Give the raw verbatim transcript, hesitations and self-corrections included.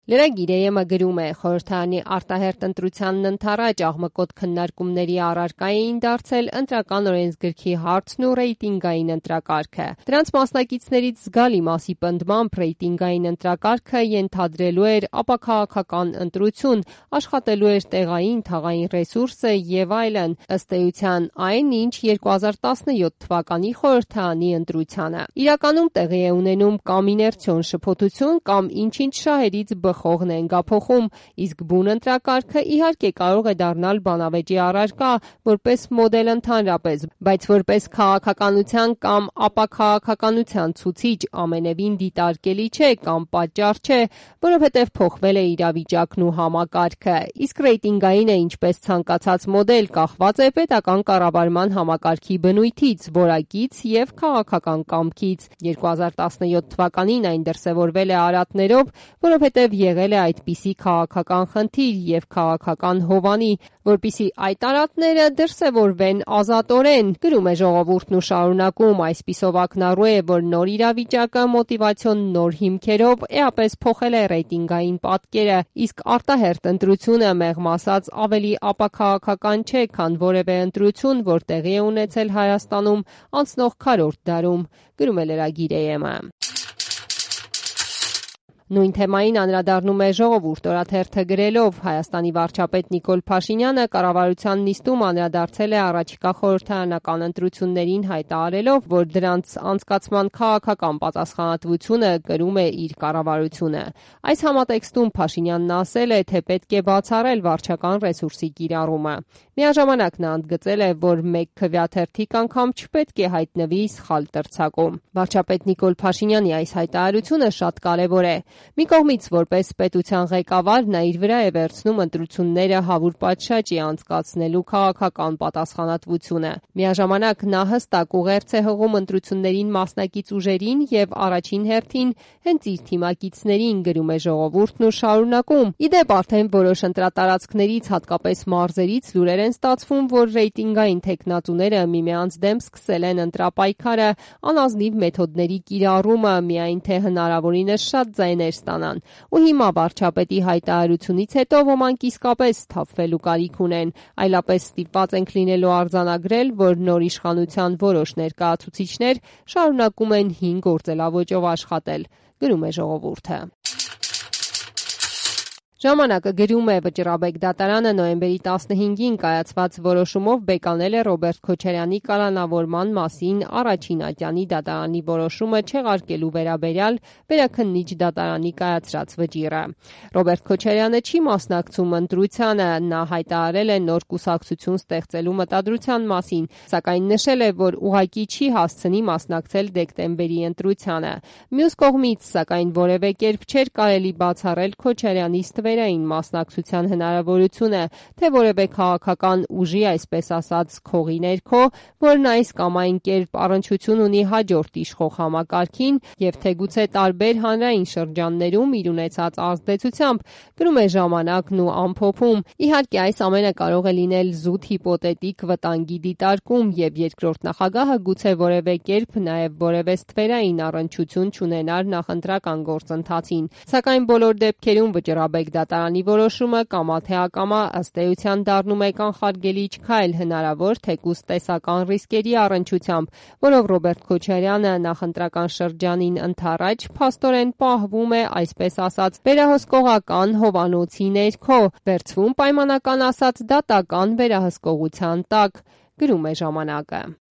Լրագիրը գրում է խորհրդարանի արտահերթ ընտրությանն ընդառաջ աղմկոտ քննարկումների առարկա էին դարձել ընտրական օրենսգրքի հարցն ու ռեյտինգային ընտրակարգը։ Դրանց մասնակիցներից զգալի մասի պնդմամբ ռեյտինգային ընտրակարգը ենթադրելու էր ապաքաղաքական ընտրություն, աշխատելու էր տեղային թաղային ռեսուրսը եւ այլն, ըստ էության այն, ինչ երկու հազար տասնյոթ թվականի խորհրդարանի ընտրությանը։ Իրականում տեղի է ունենում կամ իներցիոն շփոթություն, կամ ինչ-ինչ շահերից բխողն են գափոխում, իսկ բուն ընտրակարգը իհարկե կարող է դառնալ բանավեճի առարկա, որպես մոդել ընդհանրապես, բայց որպես քաղաքականության կամ ապաքաղաքականության ցուցիչ ամենևին դիտարկելի չէ կամ պատճառ չէ, որովհետև փոխվել է իրավիճակն ու համակարգը, իսկ ռեյտինգայինը ինչպես ցանկացած մոդել կախված է պետական կառավարման համակարգի բնույթից, որակից եւ քաղաքական կամքից։ երկու հազար տասնյոթ թվականին այն դրսևորվել է արատներով, որովհետև եղել է այդպիսի քաղաքական խնդիր եւ քաղաքական հովանի, որպիսի այդ արատները դրսևորվեն ազատորեն, գրում է ժողովուրդն ու շարունակում, այսպիսով ակնառու է, որ նոր իրավիճակը մոտիվացիոն նոր հիմքերով էապես փոխել է ռեյտինգային պատկերը, իսկ արտահերթ ընտրությունը մեղմ ասած ավելի ապաքաղաքական չէ, քան որևէ ընտրություն, որ տեղի է ունեցել Հայաստանում անցնող քառորդ դարում, գրում է լրագիր-ը։ Նույն թեմային անդրադառնում է Ժողովուրդ օրաթերթը գրելով. Հայաստանի վարչապետ Նիկոլ Փաշինյանը կառավարության նիստում անդրադարձել է առաջիկա խորհրդարանական ընտրություններին, հայտարարելով, որ դրանց անցկացման քաղաքական պատասխանատվությունը կրում է իր կառավարությունը։ Այս համատեքստում Փաշինյանն ասել է, թե պետք է բացառել վարչական ռեսուրսի կիրառումը։ Միաժամանակ նա ընդգծել է, որ մեկ քվեաթերթիկ անգամ չպետք է հայտնվի սխալ տրցակում։ Վարչապետ Նիկոլ Փաշինյանի այս հայտարարությունը շատ կարևոր է։ Մի կողմից, որպես պետության ղեկավար, նա իր վրա է վերցնում ընտրությունները հավուր պատշաճի անցկացնելու քաղաքական պատասխանատվությունը։ Միաժամանակ նա հստակ ուղերձ է հղում ընտրություններին մասնակից ուժերին եւ առաջին հերթին հենց իր թիմակիցներին, գրում է Ժողովուրդն ու շարունակում. Ի դեպ, արդեն որոշ ընտրատարածքներից, հատկապես մարզերից, լուրեր են ստացվում, որ ռեյտինգային թեկնածուները միմյանց դեմ սկսել են ընտրապայքարը, անազնիվ մեթոդների կիրառումը, միայն թե հնարավորինս շատ ձայներ ստանան։ Ու հիմա վարչապետի հայտարարությունից հետո ոմանք իսկապես սթափվելու կարիք ունեն, այլապես ստիպված ենք լինելու արձանագրել, որ նոր իշխանության որոշ ներկայացուցիչներ շարունակում են հին գործելավոճով աշխատել, գրում է Ժողովուրդը։ Ժամանակը գրում է. Վճռաբեկ դատարանը նոյեմբերի տասնհինգին կայացված որոշումով բեկանել է Ռոբերտ Քոչարյանի կալանավորման մասին առաջին ատյանի դատարանի որոշումը չեղարկելու վերաբերյալ վերաքննիչ դատարանի կայացրած վճիռը։ Ռոբերտ Քոչարյանը չի մասնակցում ընտրությանը, նա հայտարարել է նոր կուսակցություն ստեղծելու մտադրության մասին, սակայն նշել է, որ ուղղակի չի հասցնի մասնակցել դեկտեմբերի ընտրությանը։ Մյուս կողմից, սակայն որևէ կերպ չէր կարելի բացառել Քոչարյանի ստվերային մասնակցության հնարավորությունը, թե որևէ քաղաքական ուժի, այսպես ասած, քողի ներքո, որն այս կամ այն կերպ առնչություն ունի հաջորդ իշխող համակարգին եւ թեգուցե տարբեր հանրային շրջաններում իր ունեցած ազդեցությամբ, գրում է Ժամանակն ու ամփոփում։ Իհարկե, այս ամենը կարող է լինել զուտ հիպոթետիկ վտանգի դիտարկում եւ երկրորդ նախագահը գուցե որևէ կերպ նաեւ որևէ ստվերային առնչություն չունենար նախընտրական գործընթացին, սակայն բոլոր դեպքերում վճռաբեկ դատարանի որոշումը կամա թե ակամա ըստ էության դառնում է կանխարգելիչ քայլ, հնարավոր թեկուզ տեսական ռիսկերի առնչությամբ, որով Ռոբերտ Քոչարյանը նախընտրական շրջանին ընդառաջ փաստորեն պահվում է, այսպես ասած, վերահսկողական հովանոցի ներքո, վերցվում պայմանական ասած դատական վերահսկողության տակ, գրում է Ժամանակը։